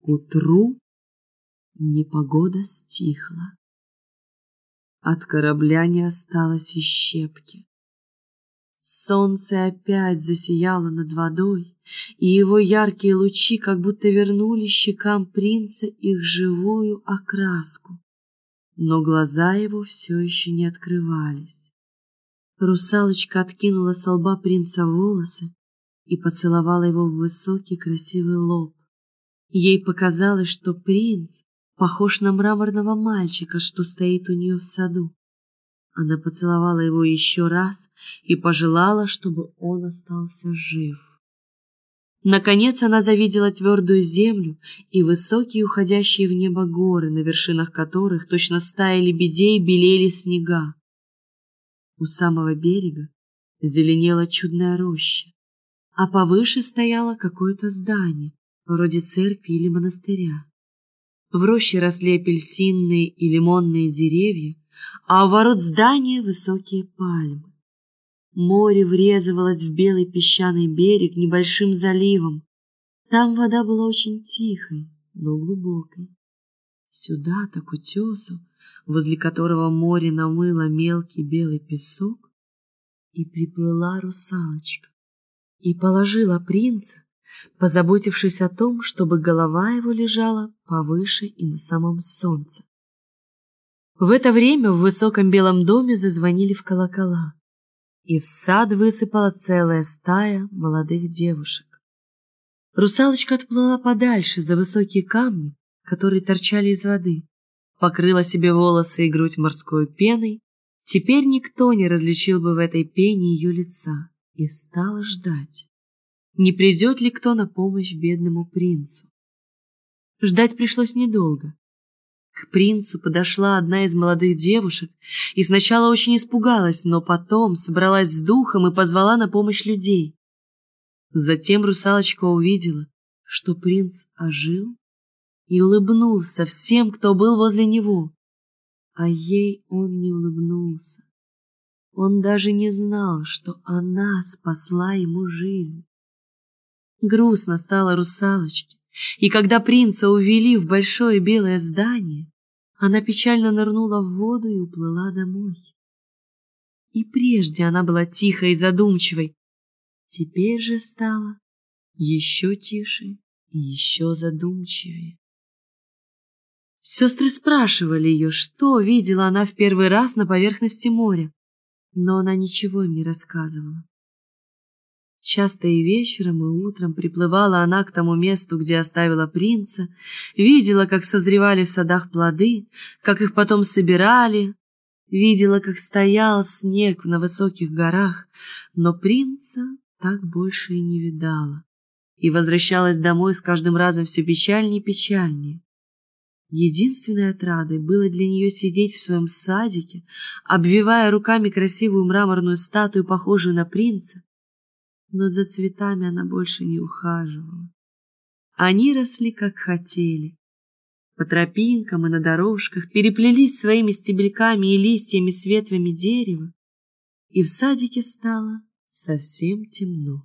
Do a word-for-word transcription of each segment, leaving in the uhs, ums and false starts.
К утру непогода стихла. От корабля не осталось и щепки. Солнце опять засияло над водой, и его яркие лучи как будто вернули щекам принца их живую окраску. Но глаза его все еще не открывались. Русалочка откинула со лба принца волосы и поцеловала его в высокий красивый лоб. Ей показалось, что принц похож на мраморного мальчика, что стоит у нее в саду. Она поцеловала его еще раз и пожелала, чтобы он остался жив. Наконец она завидела твердую землю и высокие уходящие в небо горы, на вершинах которых точно стаи лебедей белели снега. У самого берега зеленела чудная роща, а повыше стояло какое-то здание, вроде церкви или монастыря. В роще росли апельсинные и лимонные деревья, а у ворот здания высокие пальмы. Море врезывалось в белый песчаный берег небольшим заливом. Там вода была очень тихой, но глубокой. Сюда-то, к утесу, возле которого море намыло мелкий белый песок, и приплыла русалочка, и положила принца, позаботившись о том, чтобы голова его лежала повыше и на самом солнце. В это время в высоком белом доме зазвонили в колокола, и в сад высыпала целая стая молодых девушек. Русалочка отплыла подальше за высокие камни, которые торчали из воды, покрыла себе волосы и грудь морской пеной. Теперь никто не различил бы в этой пене ее лица, и стала ждать, не придет ли кто на помощь бедному принцу. Ждать пришлось недолго. К принцу подошла одна из молодых девушек и сначала очень испугалась, но потом собралась с духом и позвала на помощь людей. Затем русалочка увидела, что принц ожил и улыбнулся всем, кто был возле него. А ей он не улыбнулся. Он даже не знал, что она спасла ему жизнь. Грустно стало русалочке, и когда принца увели в большое белое здание, она печально нырнула в воду и уплыла домой. И прежде она была тихой и задумчивой, теперь же стала еще тише и еще задумчивее. Сестры спрашивали ее, что видела она в первый раз на поверхности моря, но она ничего им не рассказывала. Часто и вечером, и утром приплывала она к тому месту, где оставила принца, видела, как созревали в садах плоды, как их потом собирали, видела, как стоял снег на высоких горах, но принца так больше и не видала, и возвращалась домой с каждым разом все печальнее и печальнее. Единственной отрадой было для нее сидеть в своем садике, обвивая руками красивую мраморную статую, похожую на принца, но за цветами она больше не ухаживала. Они росли, как хотели. По тропинкам и на дорожках переплелись своими стебельками и листьями с ветвями дерева, и в садике стало совсем темно.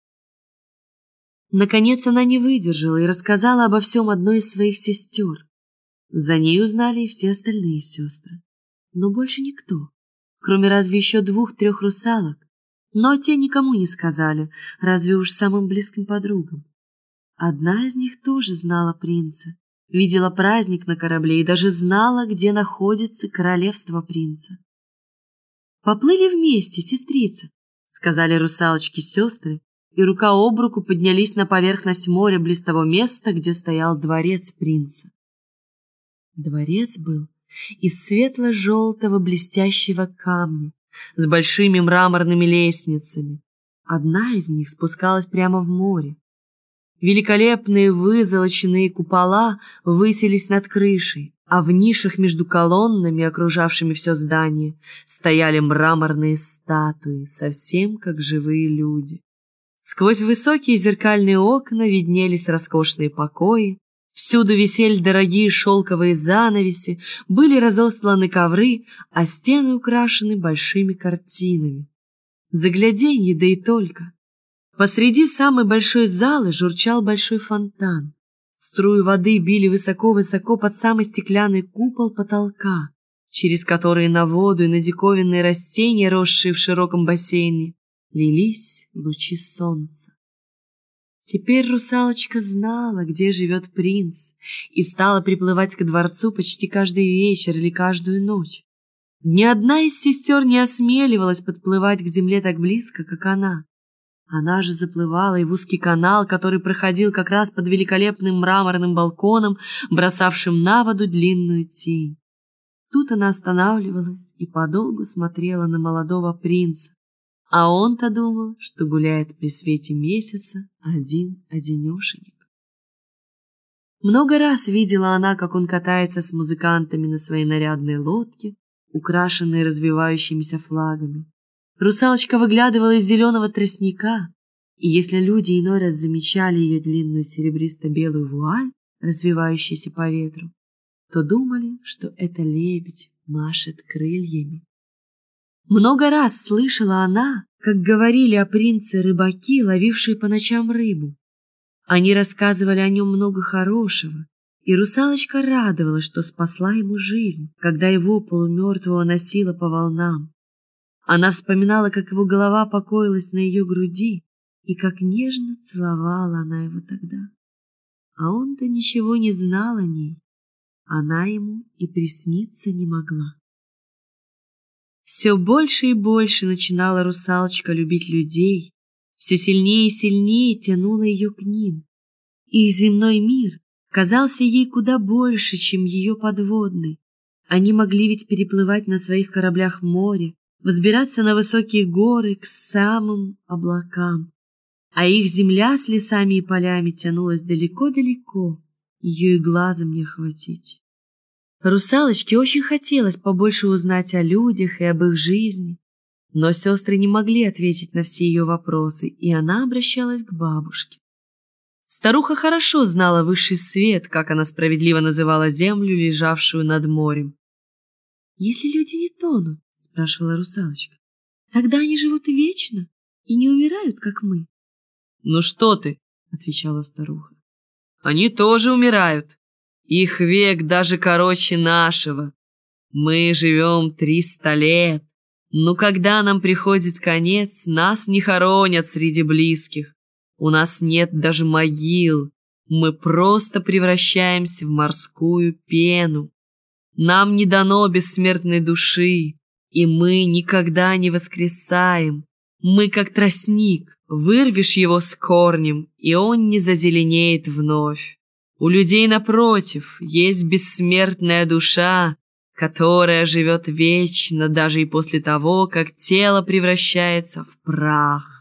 Наконец она не выдержала и рассказала обо всем одной из своих сестер. За ней узнали и все остальные сестры, но больше никто, кроме разве еще двух-трех русалок, но те никому не сказали, разве уж самым близким подругам. Одна из них тоже знала принца, видела праздник на корабле и даже знала, где находится королевство принца. «Поплыли вместе, сестрица», — сказали русалочки-сестры, и рука об руку поднялись на поверхность моря близ того места, где стоял дворец принца. Дворец был из светло-желтого блестящего камня с большими мраморными лестницами. Одна из них спускалась прямо в море. Великолепные вызолоченные купола высились над крышей, а в нишах между колоннами, окружавшими все здание, стояли мраморные статуи, совсем как живые люди. Сквозь высокие зеркальные окна виднелись роскошные покои, всюду висели дорогие шелковые занавеси, были разосланы ковры, а стены украшены большими картинами. Загляденье, да и только. Посреди самой большой залы журчал большой фонтан. Струи воды били высоко-высоко под самый стеклянный купол потолка, через который на воду и на диковинные растения, росшие в широком бассейне, лились лучи солнца. Теперь русалочка знала, где живет принц, и стала приплывать ко дворцу почти каждый вечер или каждую ночь. Ни одна из сестер не осмеливалась подплывать к земле так близко, как она. Она же заплывала и в узкий канал, который проходил как раз под великолепным мраморным балконом, бросавшим на воду длинную тень. Тут она останавливалась и подолгу смотрела на молодого принца, а он-то думал, что гуляет при свете месяца один-одинешенек. Много раз видела она, как он катается с музыкантами на своей нарядной лодке, украшенной развивающимися флагами. Русалочка выглядывала из зеленого тростника, и если люди иной раз замечали ее длинную серебристо-белую вуаль, развивающуюся по ветру, то думали, что это лебедь машет крыльями. Много раз слышала она, как говорили о принце рыбаки, ловившие по ночам рыбу. Они рассказывали о нем много хорошего, и русалочка радовалась, что спасла ему жизнь, когда его полумертвого носила по волнам. Она вспоминала, как его голова покоилась на ее груди, и как нежно целовала она его тогда. А он-то ничего не знал о ней, она ему и присниться не могла. Все больше и больше начинала русалочка любить людей, все сильнее и сильнее тянула ее к ним. Их земной мир казался ей куда больше, чем ее подводный. Они могли ведь переплывать на своих кораблях море, взбираться на высокие горы к самым облакам. А их земля с лесами и полями тянулась далеко-далеко, ее и глазом не охватить. Русалочке очень хотелось побольше узнать о людях и об их жизни, но сестры не могли ответить на все ее вопросы, и она обращалась к бабушке. Старуха хорошо знала высший свет, как она справедливо называла землю, лежавшую над морем. «Если люди не тонут, — спрашивала русалочка, — тогда они живут вечно и не умирают, как мы». «Ну что ты, — отвечала старуха, — они тоже умирают. Их век даже короче нашего. Мы живем триста лет, но когда нам приходит конец, нас не хоронят среди близких. У нас нет даже могил, мы просто превращаемся в морскую пену. Нам не дано бессмертной души, и мы никогда не воскресаем. Мы как тростник, вырвешь его с корнем, и он не зазеленеет вновь. У людей, напротив, есть бессмертная душа, которая живет вечно даже и после того, как тело превращается в прах.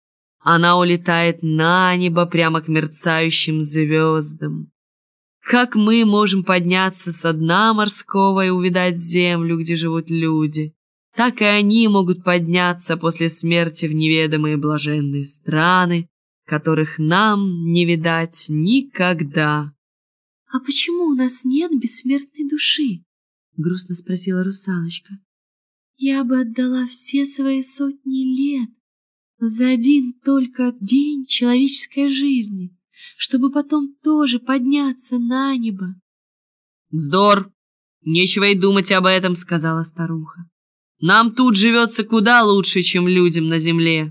Она улетает на небо прямо к мерцающим звездам. Как мы можем подняться со дна морского и увидать землю, где живут люди, так и они могут подняться после смерти в неведомые блаженные страны, которых нам не видать никогда. — А почему у нас нет бессмертной души? — грустно спросила русалочка. — Я бы отдала все свои сотни лет за один только день человеческой жизни, чтобы потом тоже подняться на небо. — Вздор! Нечего и думать об этом, — сказала старуха. — Нам тут живется куда лучше, чем людям на земле.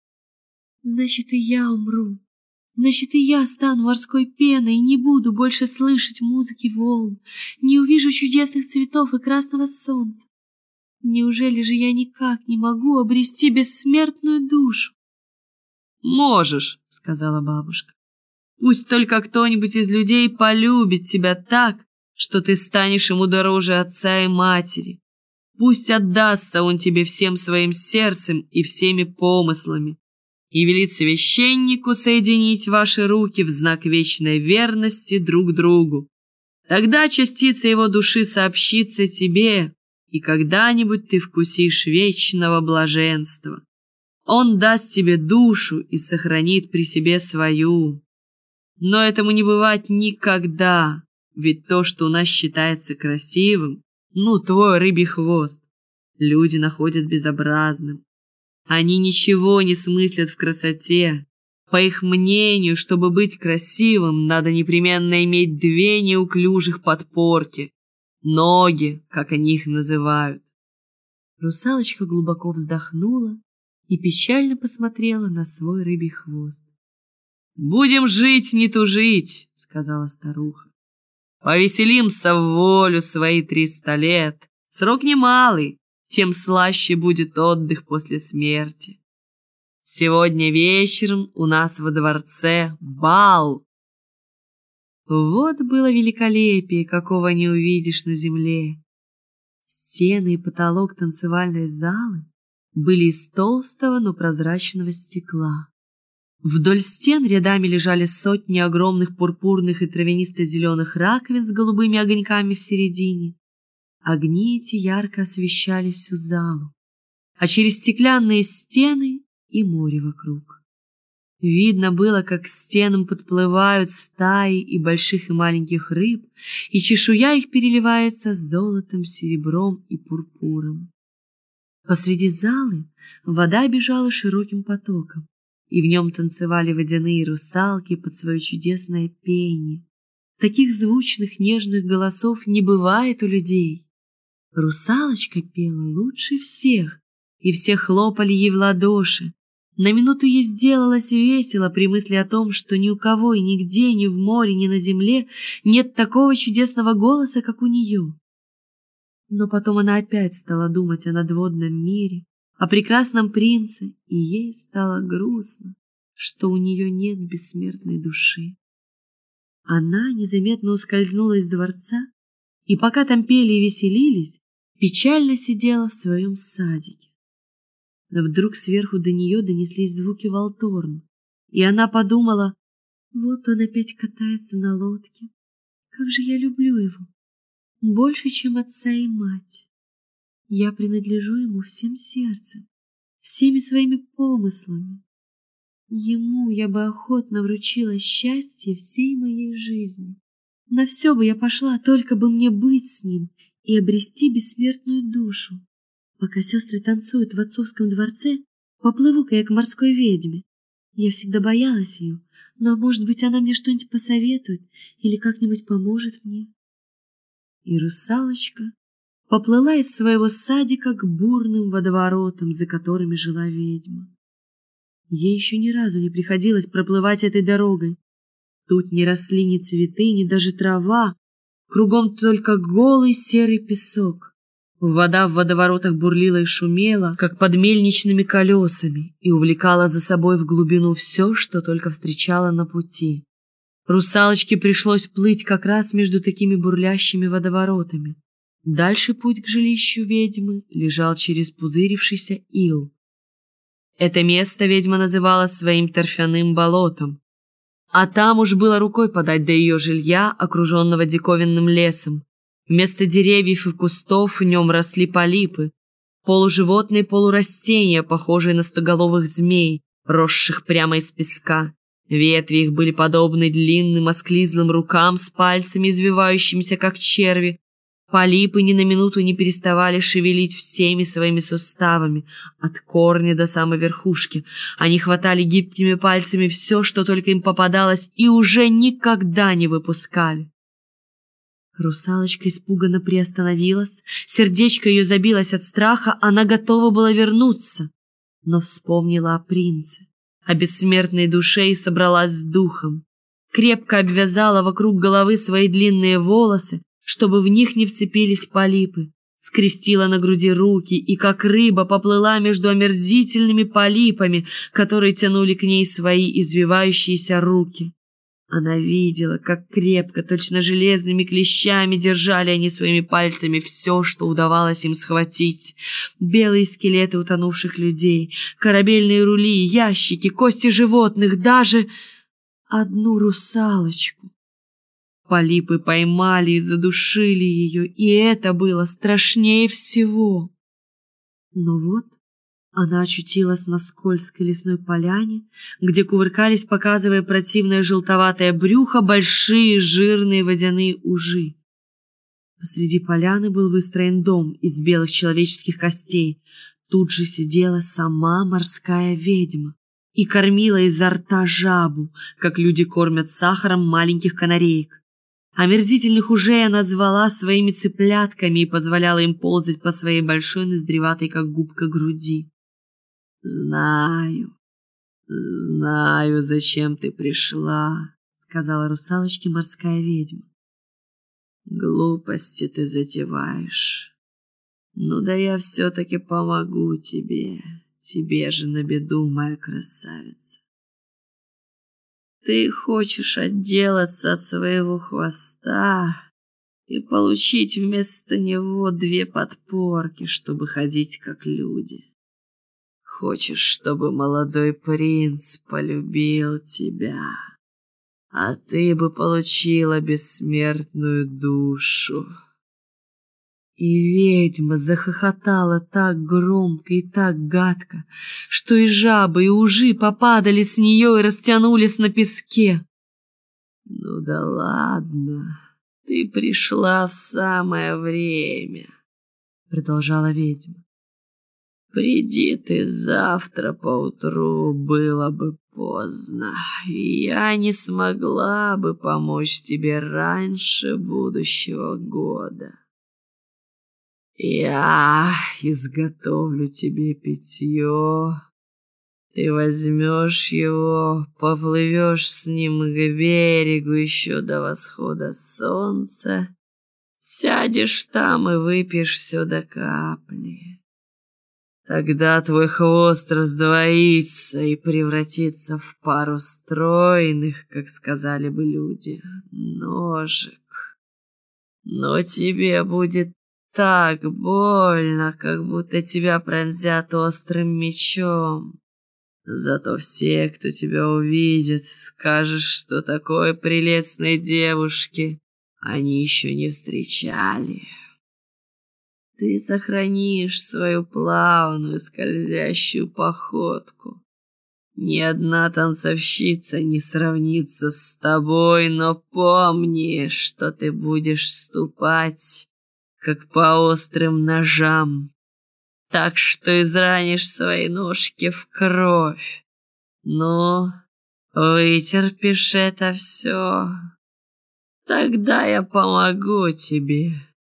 — Значит, и я умру. Значит, и я стану морской пеной и не буду больше слышать музыки волн, не увижу чудесных цветов и красного солнца. Неужели же я никак не могу обрести бессмертную душу? — Можешь, — сказала бабушка. — Пусть только кто-нибудь из людей полюбит тебя так, что ты станешь ему дороже отца и матери. Пусть отдастся он тебе всем своим сердцем и всеми помыслами, и велит священнику соединить ваши руки в знак вечной верности друг другу. Тогда частица его души сообщится тебе, и когда-нибудь ты вкусишь вечного блаженства. Он даст тебе душу и сохранит при себе свою. Но этому не бывать никогда, ведь то, что у нас считается красивым, ну, твой рыбий хвост, люди находят безобразным. Они ничего не смыслят в красоте, По их мнению, чтобы быть красивым, надо непременно иметь две неуклюжих подпорки, ноги, как они их называют. Русалочка глубоко вздохнула и печально посмотрела на свой рыбий хвост. «Будем жить, не тужить», — сказала старуха. «Повеселимся в волю свои триста лет. Срок немалый, тем слаще будет отдых после смерти. Сегодня вечером у нас во дворце бал». Вот было великолепие, какого не увидишь на земле. Стены и потолок танцевальной залы были из толстого, но прозрачного стекла. Вдоль стен рядами лежали сотни огромных пурпурных и травянисто-зеленых раковин с голубыми огоньками в середине. Огни эти ярко освещали всю залу, а через стеклянные стены и море вокруг. Видно было, как к стенам подплывают стаи и больших и маленьких рыб, и чешуя их переливается золотом, серебром и пурпуром. Посреди залы вода бежала широким потоком, и в нем танцевали водяные русалки под свое чудесное пение. Таких звучных, нежных голосов не бывает у людей. Русалочка пела лучше всех, и все хлопали ей в ладоши. На минуту ей сделалось весело при мысли о том, что ни у кого и нигде, ни в море, ни на земле нет такого чудесного голоса, как у нее. Но потом она опять стала думать о надводном мире, о прекрасном принце, и ей стало грустно, что у нее нет бессмертной души. Она незаметно ускользнула из дворца, и пока там пели и веселились, печально сидела в своем садике. Но вдруг сверху до нее донеслись звуки валторн, и она подумала: вот он опять катается на лодке. Как же я люблю его, больше, чем отца и мать. Я принадлежу ему всем сердцем, всеми своими помыслами. Ему я бы охотно вручила счастье всей моей жизни. На все бы я пошла, только бы мне быть с ним и обрести бессмертную душу. Пока сестры танцуют в отцовском дворце, поплыву-ка я к морской ведьме. Я всегда боялась ее, но, может быть, она мне что-нибудь посоветует или как-нибудь поможет мне. И русалочка поплыла из своего садика к бурным водоворотам, за которыми жила ведьма. Ей еще ни разу не приходилось проплывать этой дорогой. Тут не росли ни цветы, ни даже трава, кругом только голый серый песок. Вода в водоворотах бурлила и шумела, как под мельничными колесами, и увлекала за собой в глубину все, что только встречала на пути. Русалочке пришлось плыть как раз между такими бурлящими водоворотами. Дальше путь к жилищу ведьмы лежал через пузырившийся ил. Это место ведьма называла своим торфяным болотом, а там уж было рукой подать до ее жилья, окруженного диковинным лесом. Вместо деревьев и кустов в нем росли полипы, полуживотные полурастения, похожие на стоголовых змей, росших прямо из песка. Ветви их были подобны длинным осклизлым рукам с пальцами, извивающимися, как черви. Полипы ни на минуту не переставали шевелить всеми своими суставами, от корня до самой верхушки. Они хватали гибкими пальцами все, что только им попадалось, и уже никогда не выпускали. Русалочка испуганно приостановилась, сердечко ее забилось от страха, она готова была вернуться, но вспомнила о принце, о бессмертной душе и собралась с духом. Крепко обвязала вокруг головы свои длинные волосы, чтобы в них не вцепились полипы, скрестила на груди руки и, как рыба, поплыла между омерзительными полипами, которые тянули к ней свои извивающиеся руки. Она видела, как крепко, точно железными клещами держали они своими пальцами все, что удавалось им схватить. Белые скелеты утонувших людей, корабельные рули, ящики, кости животных, даже одну русалочку. Полипы поймали и задушили ее, и это было страшнее всего. Но вот она очутилась на скользкой лесной поляне, где кувыркались, показывая противное желтоватое брюхо, большие жирные водяные ужи. Посреди поляны был выстроен дом из белых человеческих костей. Тут же сидела сама морская ведьма и кормила изо рта жабу, как люди кормят сахаром маленьких канареек. Омерзительных ужей она звала своими цыплятками и позволяла им ползать по своей большой ноздреватой, как губка, груди. «Знаю, знаю, зачем ты пришла», — сказала русалочке морская ведьма. «Глупости ты затеваешь. Ну да я все-таки помогу тебе, тебе же на беду, моя красавица. Ты хочешь отделаться от своего хвоста и получить вместо него две подпорки, чтобы ходить как люди. Хочешь, чтобы молодой принц полюбил тебя, а ты бы получила бессмертную душу». И ведьма захохотала так громко и так гадко, что и жабы, и ужи попадали с нее и растянулись на песке. «Ну да ладно, ты пришла в самое время», — продолжала ведьма. «Приди ты завтра поутру, было бы поздно, и я не смогла бы помочь тебе раньше будущего года. Я изготовлю тебе питье, ты возьмешь его, поплывешь с ним к берегу еще до восхода солнца, сядешь там и выпьешь все до капли. Тогда твой хвост раздвоится и превратится в пару стройных, как сказали бы люди, ножек. Но тебе будет так больно, как будто тебя пронзят острым мечом. Зато все, кто тебя увидит, скажут, что такой прелестной девушки они еще не встречали. Ты сохранишь свою плавную скользящую походку. Ни одна танцовщица не сравнится с тобой, но помни, что ты будешь ступать как по острым ножам, так что изранишь свои ножки в кровь. Ну, вытерпишь это все, тогда я помогу тебе».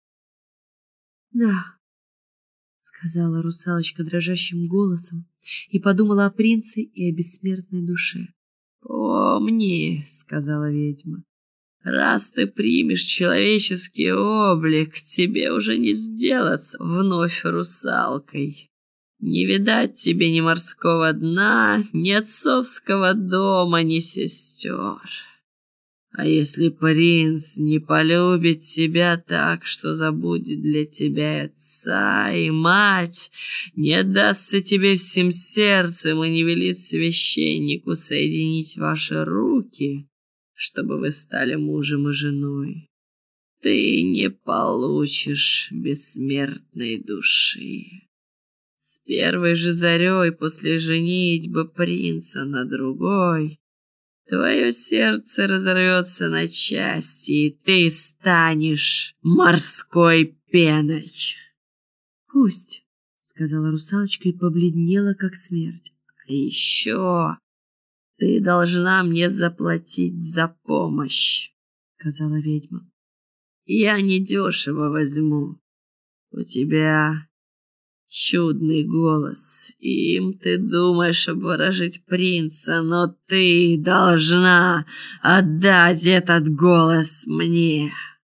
«Да», — сказала русалочка дрожащим голосом и подумала о принце и о бессмертной душе. «Помни», — сказала ведьма, — «раз ты примешь человеческий облик, тебе уже не сделаться вновь русалкой. Не видать тебе ни морского дна, ни отцовского дома, ни сестер. А если принц не полюбит тебя так, что забудет для тебя и отца, и мать, не отдастся тебе всем сердцем и не велит священнику соединить ваши руки, чтобы вы стали мужем и женой, ты не получишь бессмертной души. С первой же зарей после женитьбы принца на другой твое сердце разорвется на части, и ты станешь морской пеной». «Пусть», — сказала русалочка и побледнела, как смерть. «А еще ты должна мне заплатить за помощь», — сказала ведьма. «Я недешево возьму. У тебя чудный голос, и им ты думаешь обворожить принца, но ты должна отдать этот голос мне.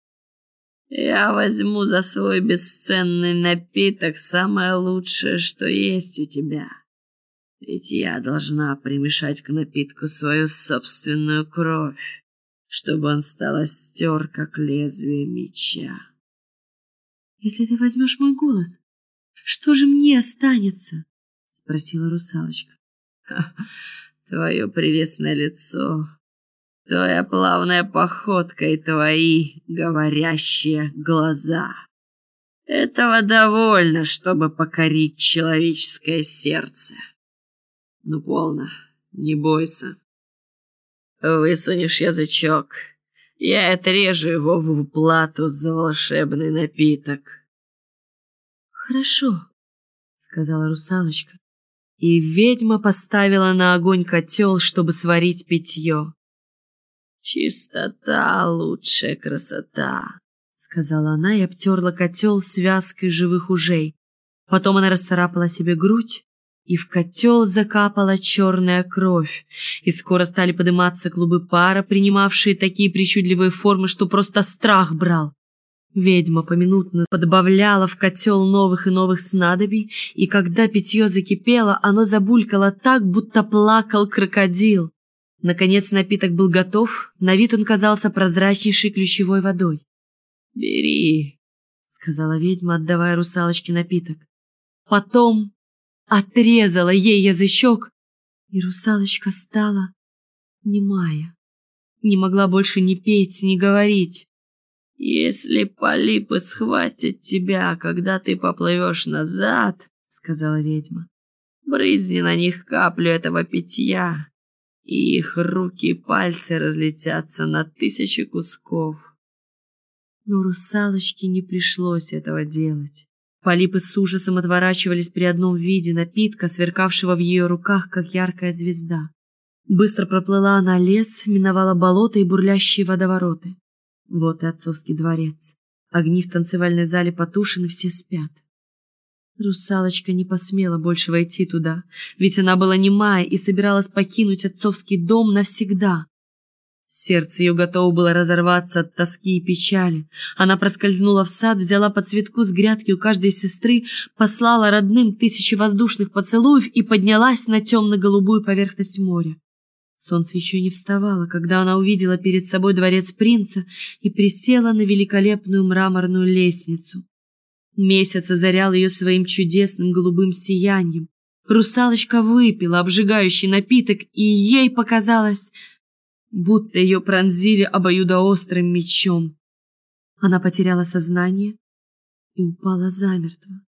Я возьму за свой бесценный напиток самое лучшее, что есть у тебя. Ведь я должна примешать к напитку свою собственную кровь, чтобы он стал остер, как лезвие меча». «Если ты возьмешь мой голос, что же мне останется?» — спросила русалочка. «Твое прелестное лицо, твоя плавная походка и твои говорящие глаза. Этого довольно, чтобы покорить человеческое сердце. Ну, полно, не бойся. Высунешь язычок, я отрежу его в уплату за волшебный напиток». «Хорошо», — сказала русалочка и ведьма поставила на огонь котел, чтобы сварить питье. «Чистота — лучшая красота», — сказала она и обтерла котел связкой живых ужей. Потом она расцарапала себе грудь, и в котел закапала черная кровь, и скоро стали подниматься клубы пара, принимавшие такие причудливые формы, что просто страх брал. Ведьма поминутно подбавляла в котел новых и новых снадобий, и когда питье закипело, оно забулькало так, будто плакал крокодил. Наконец напиток был готов, на вид он казался прозрачнейшей ключевой водой. «Бери», — сказала ведьма, отдавая русалочке напиток. Потом отрезала ей язычок, и русалочка стала немая, не могла больше ни петь, ни говорить. «Если полипы схватят тебя, когда ты поплывешь назад, — сказала ведьма, — брызни на них каплю этого питья, и их руки и пальцы разлетятся на тысячи кусков». Но русалочке не пришлось этого делать. Полипы с ужасом отворачивались при одном виде напитка, сверкавшего в ее руках, как яркая звезда. Быстро проплыла она лес, миновала болота и бурлящие водовороты. Вот и отцовский дворец. Огни в танцевальной зале потушены, все спят. Русалочка не посмела больше войти туда, ведь она была немая и собиралась покинуть отцовский дом навсегда. Сердце ее готово было разорваться от тоски и печали. Она проскользнула в сад, взяла по цветку с грядки у каждой сестры, послала родным тысячи воздушных поцелуев и поднялась на темно-голубую поверхность моря. Солнце еще не вставало, когда она увидела перед собой дворец принца и присела на великолепную мраморную лестницу. Месяц озарял ее своим чудесным голубым сиянием. Русалочка выпила обжигающий напиток, и ей показалось, будто ее пронзили обоюдоострым мечом. Она потеряла сознание и упала замертво.